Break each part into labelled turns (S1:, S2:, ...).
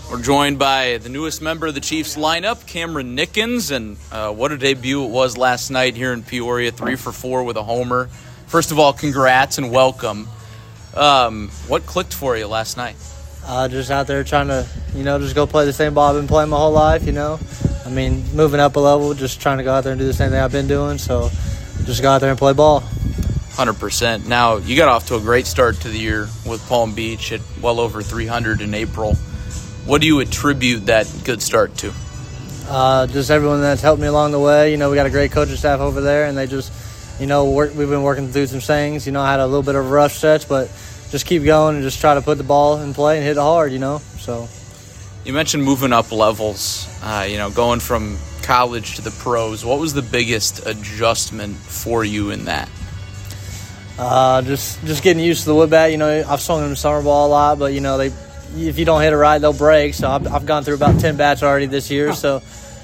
S1: We're joined by the newest member of the Chiefs lineup, Cameron Nickens, and what a debut it was last night here in Peoria, 3 for 4 with a homer. First of all, congrats and welcome. What clicked for you last night?
S2: Just out there trying to, just go play the same ball I've been playing my whole life, I mean, moving up a level, just trying to go out there and do the same thing I've been doing, so just go out there and play ball.
S1: 100%. Now, you got off to a great start to the year with Palm Beach at well over 300 in April. What do you attribute that good start to?
S2: Just everyone that's helped me along the way. We got a great coaching staff over there, and they just, we've been working through some things. I had a little bit of a rough stretch, but just keep going and just try to put the ball in play and hit it hard, So.
S1: You mentioned moving up levels, going from college to the pros. What was the biggest adjustment for you in that?
S2: Just getting used to the wood bat. I've swung them summer ball a lot, but, if you don't hit it right, they'll break. So I've gone through about 10 bats already this year. So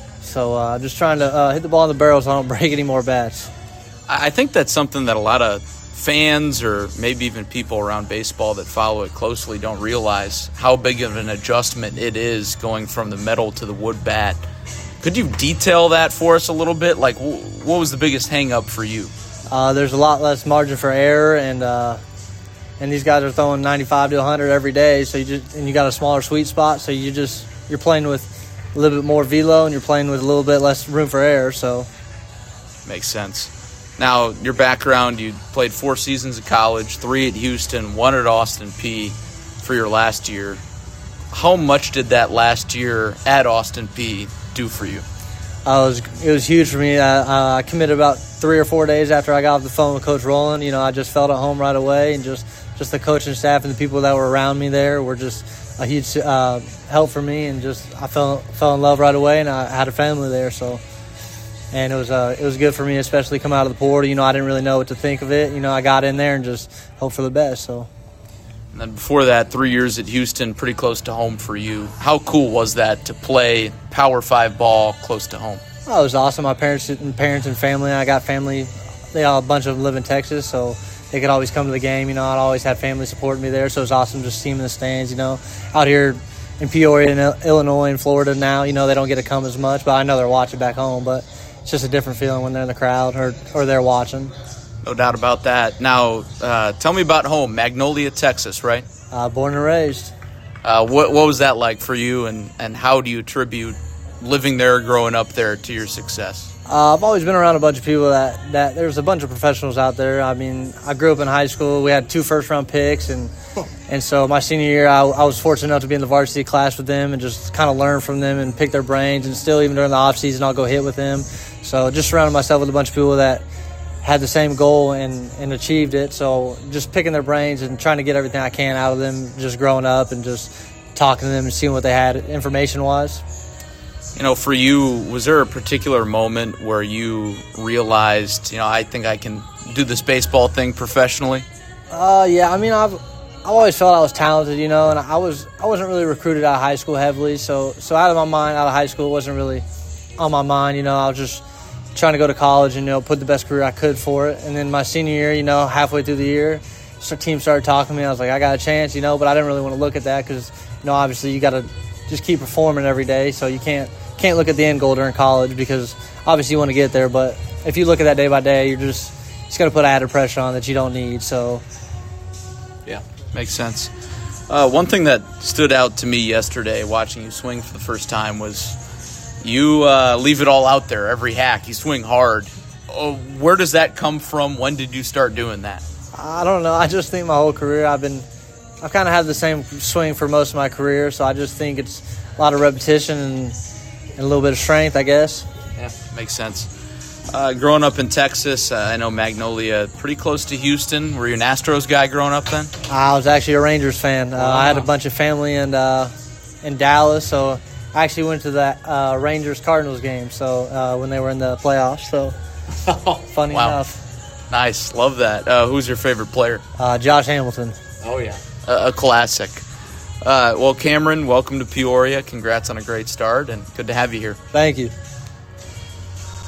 S2: just trying to hit the ball in the barrel so I don't break any more bats.
S1: I think that's something that a lot of fans or maybe even people around baseball that follow it closely don't realize how big of an adjustment it is going from the metal to the wood bat. Could you detail that for us a little bit? Like, what was the biggest hang-up for you?
S2: There's a lot less margin for error, and these guys are throwing 95 to 100 every day, so you got a smaller sweet spot, so you're playing with a little bit more velo, and you're playing with a little bit less room for error. So
S1: makes sense. Now, your background, you played 4 seasons of college, 3 at Houston, 1 at Austin Peay for your last year. How much did that last year at Austin Peay do for you?
S2: It was huge for me. I committed about 3 or 4 days after I got off the phone with Coach Rowland. I just felt at home right away, and just the coaching staff and the people that were around me there were just a huge help for me, and I fell in love right away, and I had a family there. So, and it was good for me, especially coming out of the portal. I didn't really know what to think of it. I got in there and just hoped for the best. So.
S1: And then before that, 3 years at Houston, pretty close to home for you. How cool was that to play Power 5 ball close to home?
S2: Oh, it was awesome. My parents and family, I got family. They all, a bunch of them live in Texas, so they could always come to the game. I'd always have family supporting me there, so it was awesome just seeing them in the stands. Out here in Peoria, in Illinois, and Florida now, they don't get to come as much, but I know they're watching back home. But it's just a different feeling when they're in the crowd or they're watching.
S1: No doubt about that. Now, tell me about home, Magnolia, Texas, right?
S2: Born and raised.
S1: What was that like for you, and how do you attribute living there, growing up there, to your success?
S2: I've always been around a bunch of people that there's a bunch of professionals out there. I mean, I grew up in high school. We had 2 first-round picks, and so my senior year, I was fortunate enough to be in the varsity class with them and just kind of learn from them and pick their brains. And still, even during the off season, I'll go hit with them. So just surrounded myself with a bunch of people that had the same goal and achieved it. So just picking their brains and trying to get everything I can out of them, just growing up and just talking to them and seeing what they had information-wise.
S1: For you, was there a particular moment where you realized, I think I can do this baseball thing professionally?
S2: Yeah. I mean, I've always felt I was talented, and I wasn't really recruited out of high school heavily. So out of my mind, out of high school, it wasn't really on my mind. I was just trying to go to college and, put the best career I could for it. And then my senior year, halfway through the year, the team started talking to me. I was like, I got a chance, but I didn't really want to look at that because, obviously you got to just keep performing every day. So you can't look at the end goal during college because obviously you want to get there. But if you look at that day by day, you're just going to put added pressure on that you don't need. So,
S1: yeah, makes sense. One thing that stood out to me yesterday watching you swing for the first time was you leave it all out there, every hack. You swing hard. Where does that come from? When did you start doing that?
S2: I don't know. I just think my whole career I've kind of had the same swing for most of my career, so I just think it's a lot of repetition and a little bit of strength, I guess.
S1: Yeah, makes sense. Growing up in Texas, I know Magnolia pretty close to Houston. Were you an Astros guy growing up then?
S2: I was actually a Rangers fan. I had a bunch of family in Dallas, so I actually went to that Rangers-Cardinals game when they were in the playoffs. So, funny enough.
S1: Nice. Love that. Who's your favorite player?
S2: Josh Hamilton.
S1: Oh, yeah. A classic. Well, Cameron, welcome to Peoria. Congrats on a great start, and good to have you here.
S2: Thank you.